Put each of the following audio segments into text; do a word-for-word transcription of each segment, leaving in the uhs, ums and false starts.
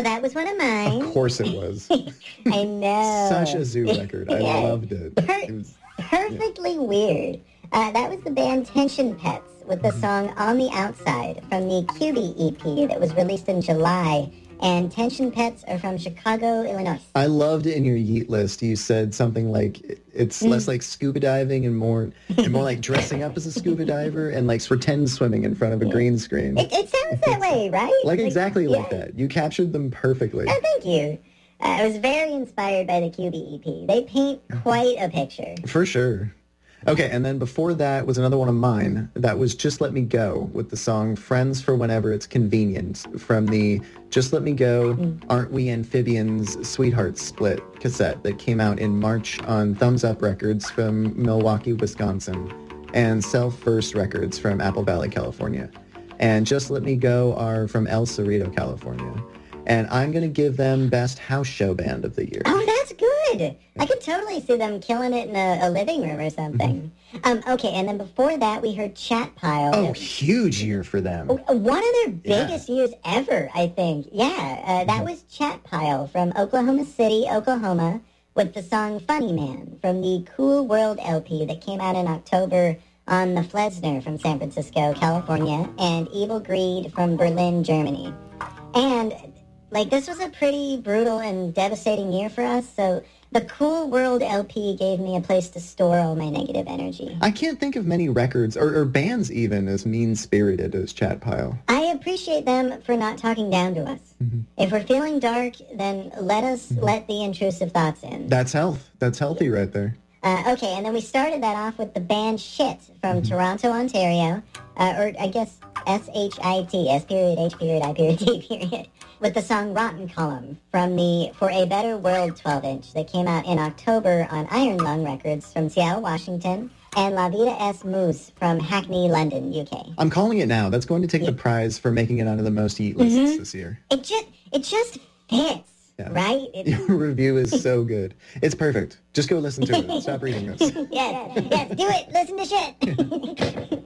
that was one of mine. Of course it was. I know. Such a Zoo record. I Yeah. loved it. Per- It was, perfectly weird. Uh, that was the band Tension Pets with the song On the Outside from the Q B E P that was released in July. And Tension Pets are from Chicago, Illinois. I loved in your Yeet list, you said something like it's Mm. less like scuba diving and more and more like dressing up as a scuba diver and like pretend swimming in front of a green screen. It, it sounds that way, right? Like exactly like yeah. that. You captured them perfectly. Oh, thank you. Uh, I was very inspired by the Q B E P. They paint quite a picture. For sure. Okay, and then before that was another one of mine. That was Just Let Me Go with the song Friends for Whenever It's Convenient from the Just Let Me Go, Aren't We Amphibians Sweethearts split cassette that came out in March on Thumbs Up Records from Milwaukee, Wisconsin, and Self First Records from Apple Valley, California. And Just Let Me Go are from El Cerrito, California. And I'm going to give them Best House Show Band of the Year. Oh, that's good. I could totally see them killing it in a, a living room or something. Um, okay, and then before that, we heard Chat Pile. Oh, huge year for them. One of their biggest years ever, I think. Yeah, uh, that was Chat Pile from Oklahoma City, Oklahoma, with the song Funny Man from the Cool World L P that came out in October on the Flesner from San Francisco, California, and Evil Greed from Berlin, Germany. And, like, this was a pretty brutal and devastating year for us, so the Cool World L P gave me a place to store all my negative energy. I can't think of many records, or, or bands even, as mean-spirited as Chat Pile. I appreciate them for not talking down to us. Mm-hmm. If we're feeling dark, then let us Mm-hmm. let the intrusive thoughts in. That's health. That's healthy right there. Uh, okay, and then we started that off with the band Shit from Mm-hmm. Toronto, Ontario, uh, or I guess S H I T, S period, H period, I period, T period, with the song Rotten Column from the For a Better World twelve-inch that came out in October on Iron Lung Records from Seattle, Washington, and La Vida Es Moose from Hackney, London, U K. I'm calling it now. That's going to take Yeah. the prize for making it onto the most eat lists Mhm. this year. It just, it just fits, Yeah. right? It, Your review is so good. It's perfect. Just go listen to it. Stop reading this. yes, yes, do it. Listen to Shit.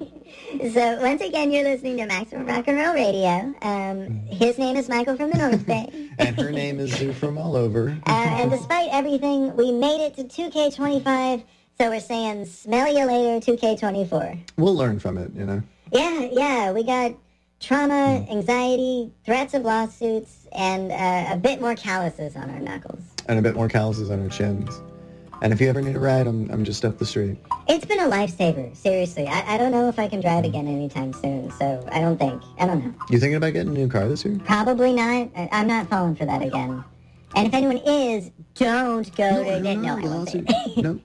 So once again, you're listening to Maximum Rock and Roll Radio. Um, his name is Michael from the North Bay. And her name is Zoo from all over. Uh, and despite everything, we made it to two K twenty-five, so we're saying smell you later, two K twenty-four. We'll learn from it, you know. Yeah, yeah, we got trauma, anxiety, threats of lawsuits, and uh, a bit more calluses on our knuckles. And a bit more calluses on our chins. And if you ever need a ride, I'm, I'm just up the street. It's been a lifesaver, seriously. I, I don't know if I can drive again anytime soon, so I don't think. I don't know. You thinking about getting a new car this year? Probably not. I, I'm not falling for that again. And if anyone is, don't go to... No, no, I won't say it. No.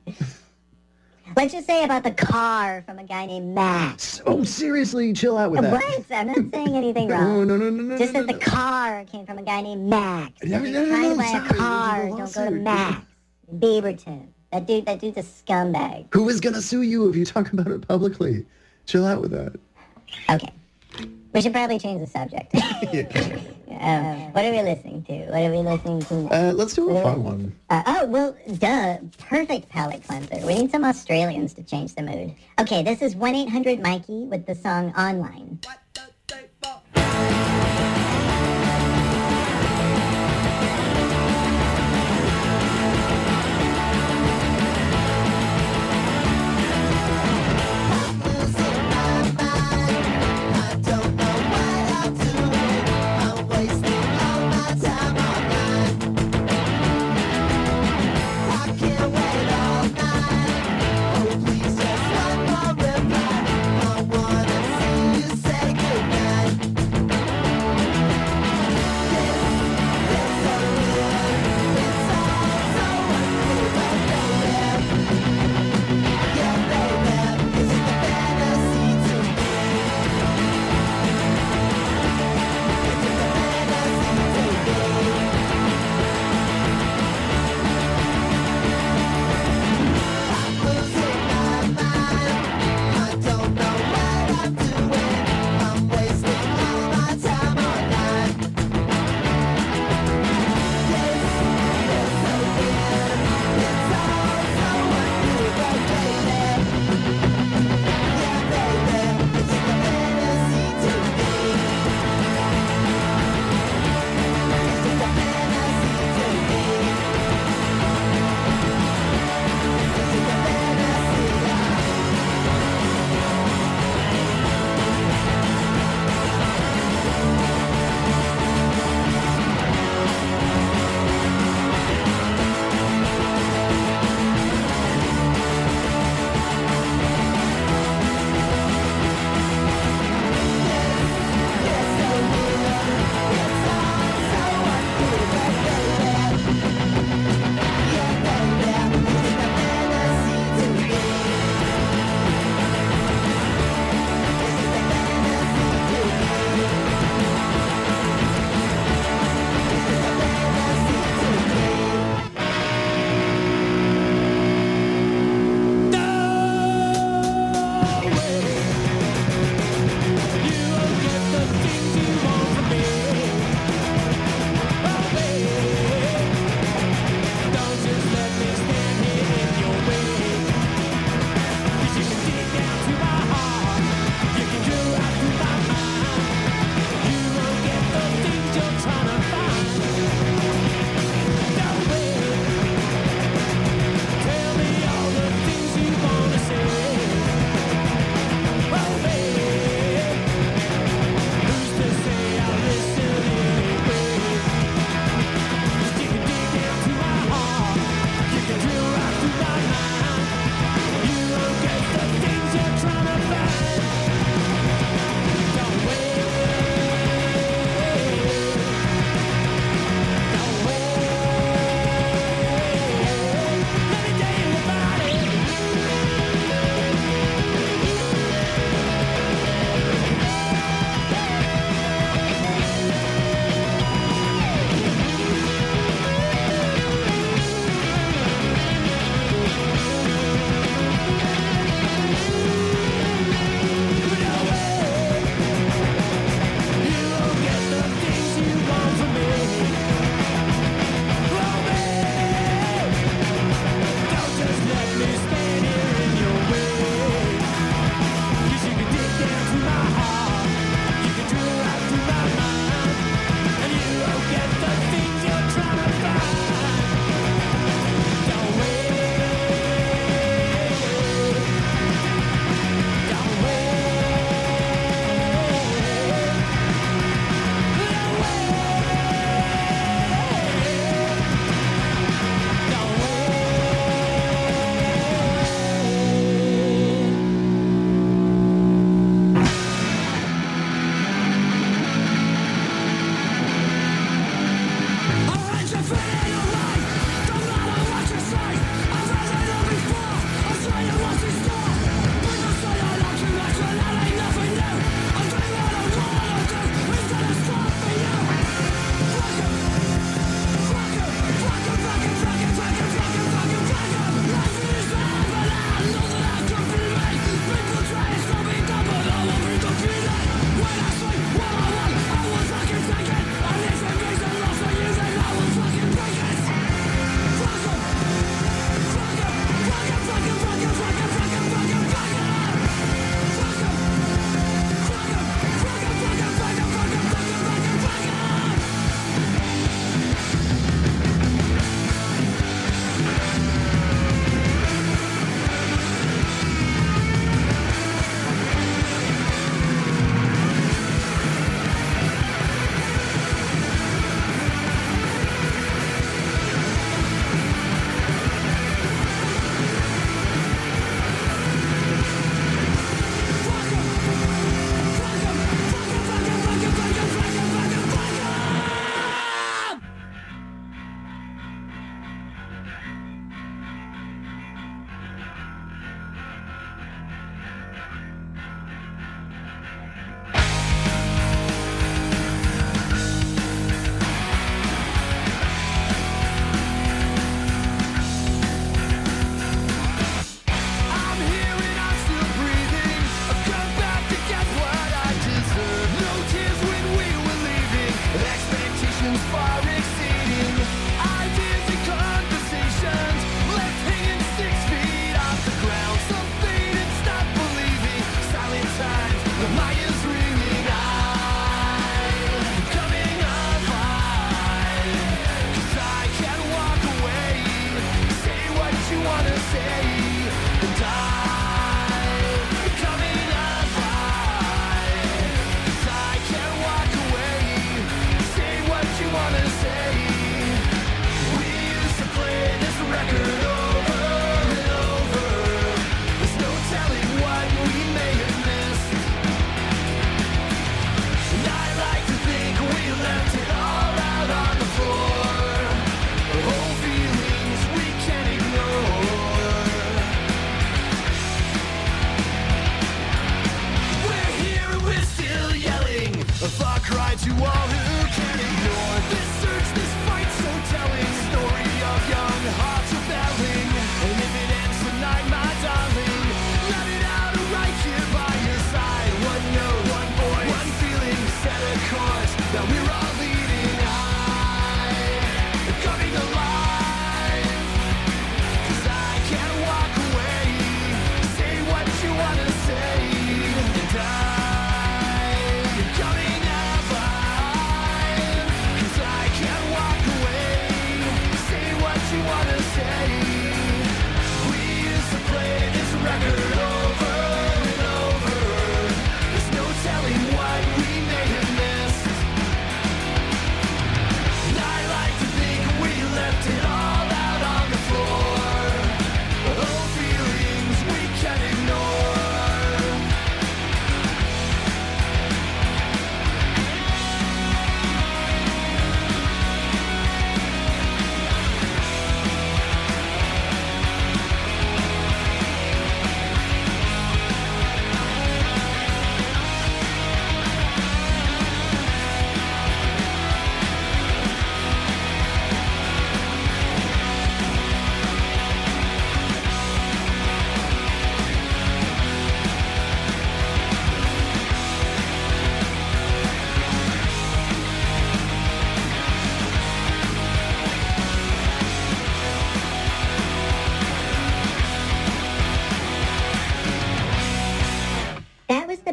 Let's just say about the car from a guy named Max. Oh, seriously, chill out with that. What? I'm not saying anything No, wrong. no, no, no, no. Just no, that no, the no. car came from a guy named Max. No, If no, you're no, trying to no, buy sorry, a car, there's a don't go to lawsuit. Max. Beaverton. That dude, that dude's a scumbag. Who is going to sue you if you talk about it publicly? Chill out with that. Okay. We should probably change the subject. Yeah. um, what are we listening to? What are we listening to? Uh, let's do a fun one. Uh, oh, well, duh. Perfect palate cleanser. We need some Australians to change the mood. Okay, this is one eight hundred Mikey with the song Online. Please just one more reply. I wanna see you say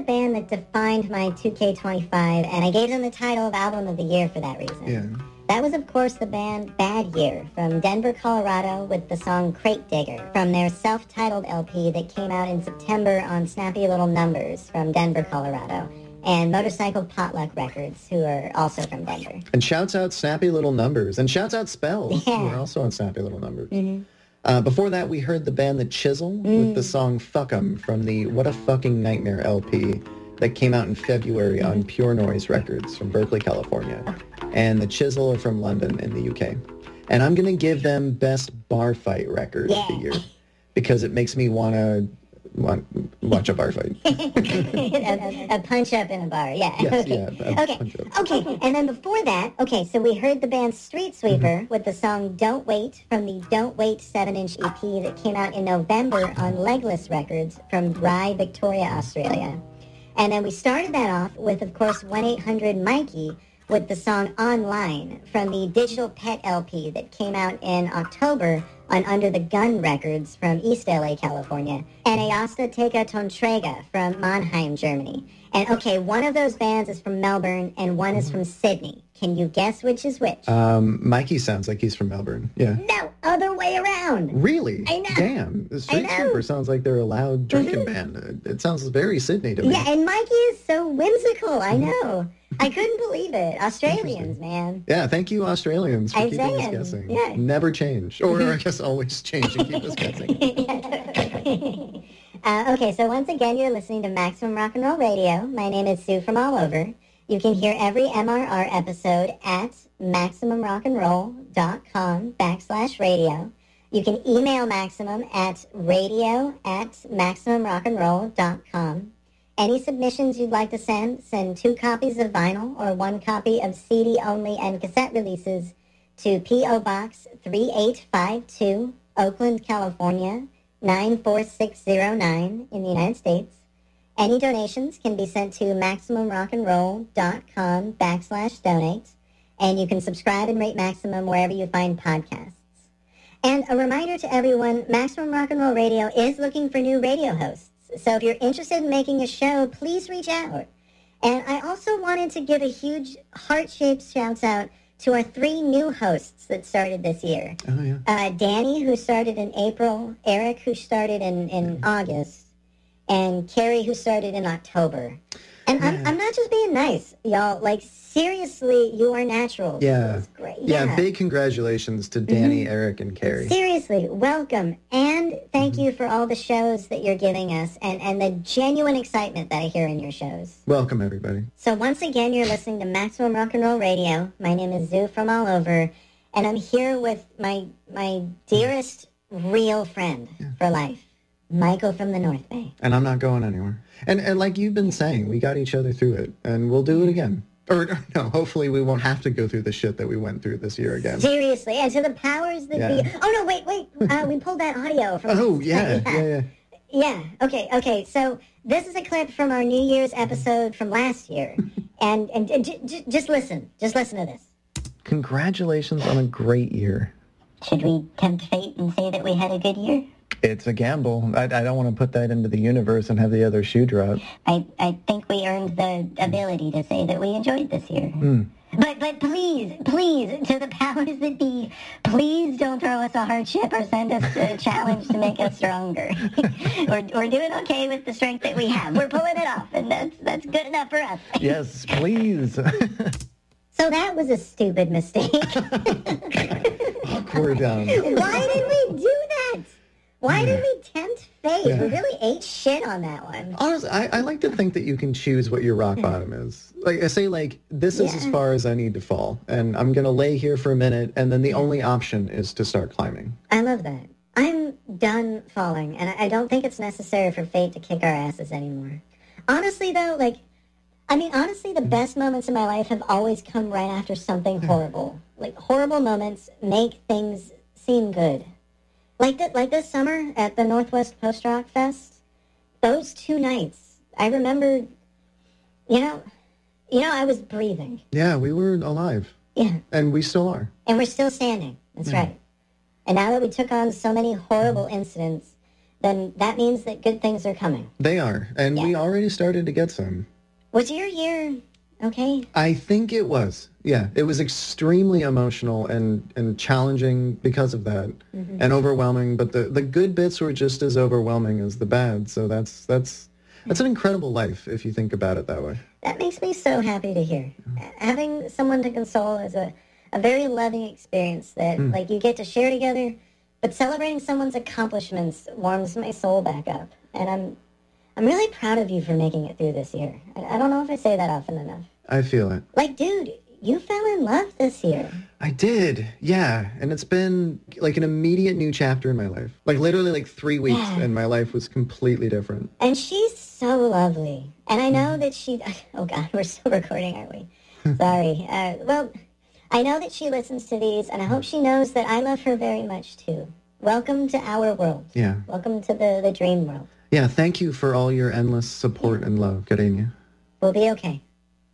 band that defined my two K twenty-five, and I gave them the title of Album of the Year for that reason. Yeah. That was, of course, the band Bad Year from Denver, Colorado, with the song Crate Digger from their self-titled L P that came out in September on Snappy Little Numbers from Denver, Colorado, and Motorcycle Potluck Records, who are also from Denver. And shouts out Snappy Little Numbers, and shouts out Spells, Yeah. who are also on Snappy Little Numbers. Mm-hmm. Uh, before that, we heard the band The Chisel Mm. with the song Fuck 'em from the What a Fucking Nightmare L P that came out in February Mm-hmm. on Pure Noise Records from Berkeley, California. And The Chisel are from London in the U K. And I'm going to give them Best Bar Fight Record Yeah. of the year because it makes me want to want, watch a bar fight. a, a punch up in a bar, yeah. Yes, okay. yeah, a okay. punch up. Okay, and then before that, okay, so we heard the band Street Sweeper Mm-hmm. with the song Don't Wait from the Don't Wait seven-inch E P that came out in November on Legless Records from Rye, Victoria, Australia. And then we started that off with, of course, one eight hundred Mikey with the song Online from the Digital Pet L P that came out in October on Under the Gun Records from East L A, California, and Ayasta Teka Tontrega from Mannheim, Germany. And okay, one of those bands is from Melbourne and one is from Sydney. Can you guess which is which? Um, Mikey sounds like he's from Melbourne. Yeah. No, other way around. Really? I know. Damn. The Street I know. Sweeper sounds like they're a loud drinking band. It, it sounds very Sydney to me. Yeah, and Mikey is so whimsical. I know. I couldn't believe it. Australians, man. Yeah, thank you, Australians, for I'm keeping saying, us guessing. yeah. Never change. Or I guess always change and keep us guessing. uh, okay, so once again, you're listening to Maximum Rock and Roll Radio. My name is Sue from All Over. You can hear every M R R episode at MaximumRockandRoll.com backslash radio. You can email Maximum at radio at MaximumRockandRoll.com. Any submissions you'd like to send, send two copies of vinyl or one copy of C D-only and cassette releases to P O. Box three eight five two, Oakland, California, nine four six zero nine in the United States. Any donations can be sent to MaximumRockandRoll.com backslash donate, and you can subscribe and rate Maximum wherever you find podcasts. And a reminder to everyone, Maximum Rock and Roll Radio is looking for new radio hosts. So if you're interested in making a show, please reach out. And I also wanted to give a huge heart-shaped shout-out to our three new hosts that started this year. Oh, yeah. Uh, Danny, who started in April, Eric, who started in, in August, and Carrie, who started in October. And I'm, I'm not just being nice, y'all. Like, seriously, you are naturals. Yeah. It's great. Yeah, Yeah. big congratulations to Danny, Eric, and Carrie. Seriously, welcome. And thank you for all the shows that you're giving us and, and the genuine excitement that I hear in your shows. Welcome, everybody. So once again, you're listening to Maximum Rock and Roll Radio. My name is Zoo from All Over, and I'm here with my my dearest real friend for life, Michael from the North Bay. And I'm not going anywhere. And, and like you've been saying, we got each other through it, and we'll do it again. Or, no, hopefully we won't have to go through the shit that we went through this year again. Seriously, and to the powers that Yeah. be. Oh, no, wait, wait. Uh, we pulled that audio from... Oh, yeah, yeah, yeah. Yeah, okay, okay. So this is a clip from our New Year's episode from last year. And, and, and j- j- just listen. Just listen to this. Congratulations on a great year. Should we tempt fate and say that we had a good year? It's a gamble. I, I don't want to put that into the universe and have the other shoe drop. I, I think we earned the ability to say that we enjoyed this year. Mm. But but please, please, to the powers that be, please don't throw us a hardship or send us a challenge to make us stronger. we're, we're doing okay with the strength that we have. We're pulling it off, and that's that's good enough for us. Yes, please. So that was a stupid mistake. Awkward. Um, Why did we do that? Why did we tempt fate? Yeah. We really ate shit on that one. honestly, I, I like to think that you can choose what your rock bottom is. Like I say, like this is as Yeah. far as I need to fall, and I'm gonna lay here for a minute, and then the only option is to start climbing. I love that. I'm done falling, and I I don't think it's necessary for fate to kick our asses anymore. Honestly, though, like, I mean, honestly, the best moments in my life have always come right after something horrible. Like, horrible moments make things seem good. Like, th- like this summer at the Northwest Post Rock Fest, those two nights, I remember, you know, you know, I was breathing. Yeah, we were alive, Yeah. and we still are. And we're still standing. That's right. And now that we took on so many horrible incidents, then that means that good things are coming. They are, and Yeah. we already started to get some. Was your year okay? I think it was. Yeah, it was extremely emotional and, and challenging because of that, Mm-hmm. and overwhelming. But the, the good bits were just as overwhelming as the bad. So that's that's that's an incredible life if you think about it that way. That makes me so happy to hear. Having someone to console is a, a very loving experience that Mm. like you get to share together, but celebrating someone's accomplishments warms my soul back up. And I'm I'm really proud of you for making it through this year. I, I don't know if I say that often enough. I feel it. Like, dude, you fell in love this year. I did, yeah, and it's been like an immediate new chapter in my life. Like literally, like three weeks, Yeah. and my life was completely different. And she's so lovely. And I know that she... Oh, God, we're still recording, aren't we? Sorry. Uh, well, I know that she listens to these, and I hope she knows that I love her very much, too. Welcome to our world. Yeah, Welcome to the, the dream world. yeah. Thank you for all your endless support and love, Garenia. We'll be okay.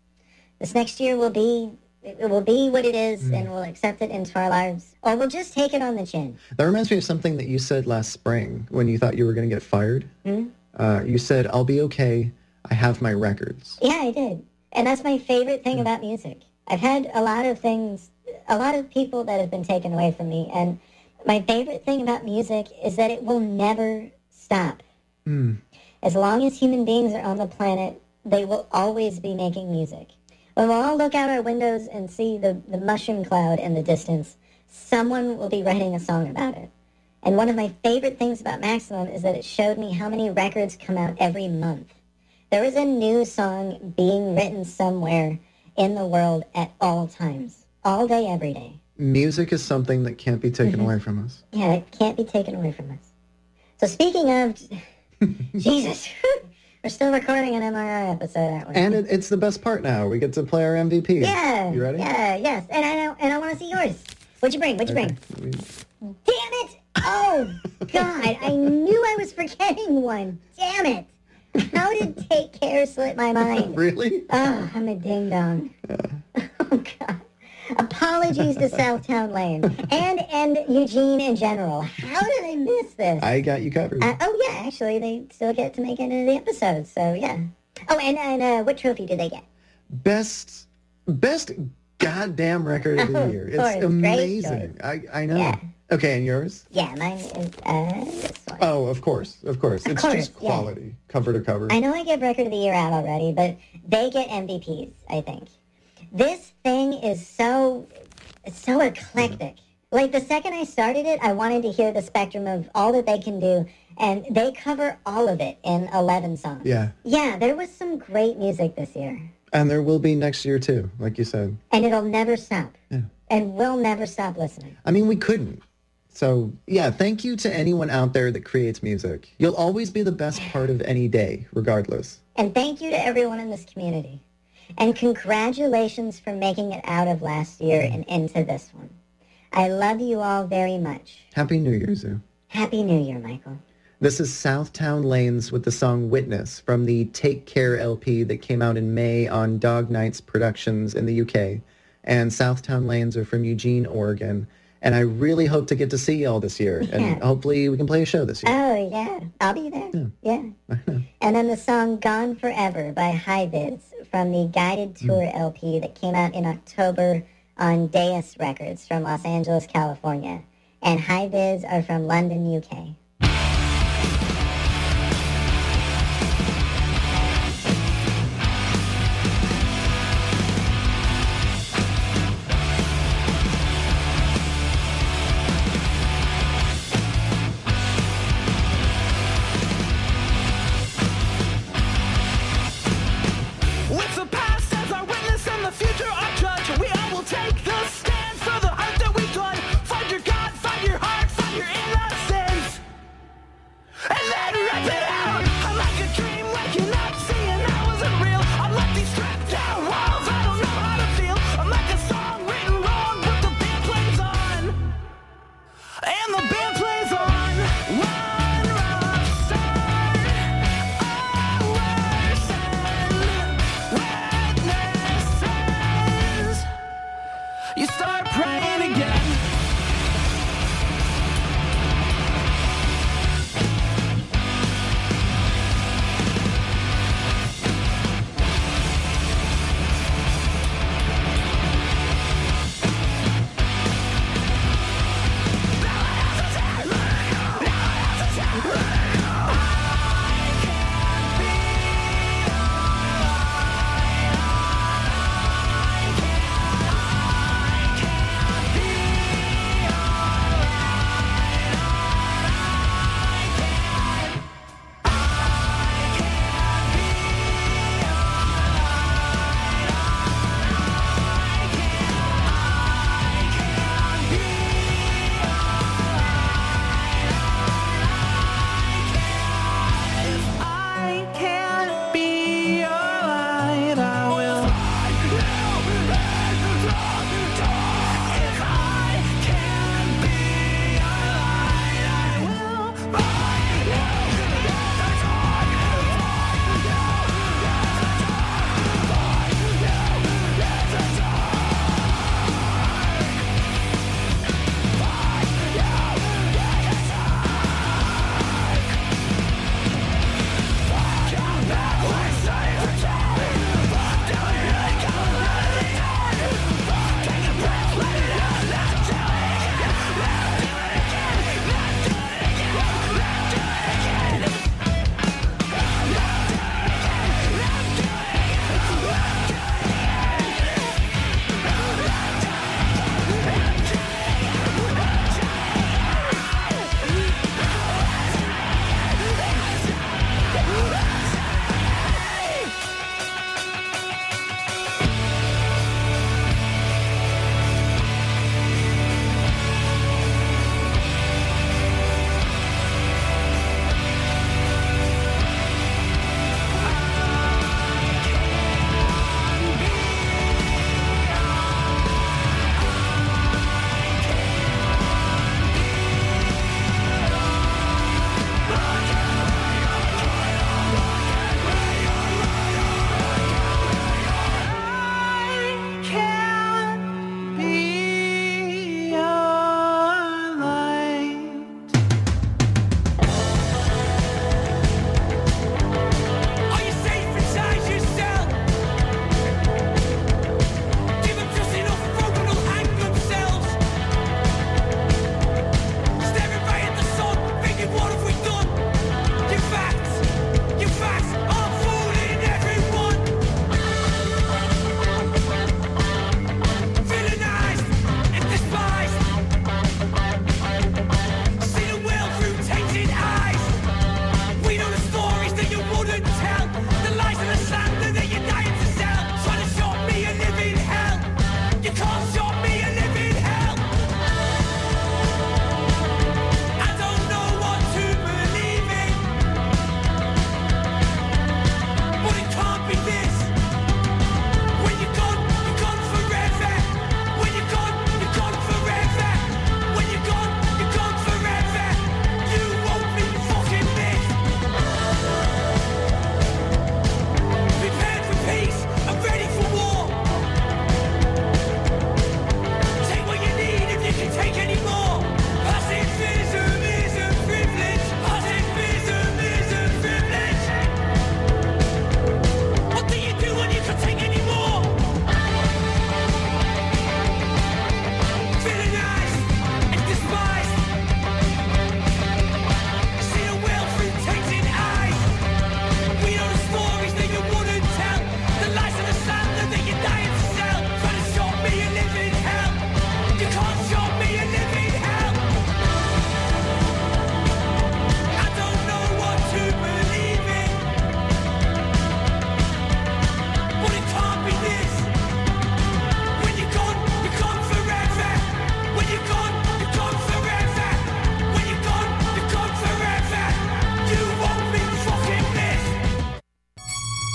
This next year will be... It will be what it is, and we'll accept it into our lives. Or we'll just take it on the chin. That reminds me of something that you said last spring when you thought you were going to get fired. Hmm? Uh, you said, "I'll be okay. I have my records." Yeah, I did. And that's my favorite thing about music. I've had a lot of things, a lot of people that have been taken away from me. And my favorite thing about music is that it will never stop. Mm. As long as human beings are on the planet, they will always be making music. When we'll all look out our windows and see the, the mushroom cloud in the distance, someone will be writing a song about it. And one of my favorite things about Maximum is that it showed me how many records come out every month. There is a new song being written somewhere in the world at all times, all day, every day. Music is something that can't be taken away from us. Yeah, it can't be taken away from us. So speaking of, Jesus, we're still recording an M R R episode, aren't we? And it, it's the best part now. We get to play our M V P. Yeah. You ready? Yeah, yes. And I know, and I want to see yours. What'd you bring? What'd you Okay. bring? Damn it! Oh, God. I knew I was forgetting one. Damn it. How did Take Care slip my mind? Really? Oh, I'm a ding-dong. Oh, God. Apologies to Southtown Lane and and Eugene in general. How did I miss this? I got you covered. Uh, oh, yeah, actually, they still get to make it into the episode, so yeah. Oh, and, and uh, what trophy did they get? Best, best goddamn record of the Oh, year. of It's course. Great amazing. I, I know. Yeah. Okay, and yours? Yeah, mine is uh, this one. Oh, of course, of course. Of it's course, just yeah. quality, cover to cover. I know I give Record of the Year out already, but they get M V Ps, I think. This thing is so, it's so eclectic. Like, the second I started it, I wanted to hear the spectrum of all that they can do, and they cover all of it in eleven songs. Yeah, Yeah, there was some great music this year, and there will be next year too, like you said. and it'll never stop. Yeah. And we'll never stop listening. I mean, we couldn't. So, yeah, thank you to anyone out there that creates music. You'll always be the best part of any day, regardless. And thank you to everyone in this community. And congratulations for making it out of last year and into this one. I love you all very much. Happy New Year, Zoo. Happy New Year, Michael. This is Southtown Lanes with the song Witness from the Take Care L P that came out in May on Dog Nights Productions in the U K. And Southtown Lanes are from Eugene, Oregon. And I really hope to get to see y'all this year. And Yeah. hopefully we can play a show this year. Oh, yeah. I'll be there. Yeah. And then the song Gone Forever by High Vids from the Guided Tour L P that came out in October on Deus Records from Los Angeles, California. And High Vids are from London, U K.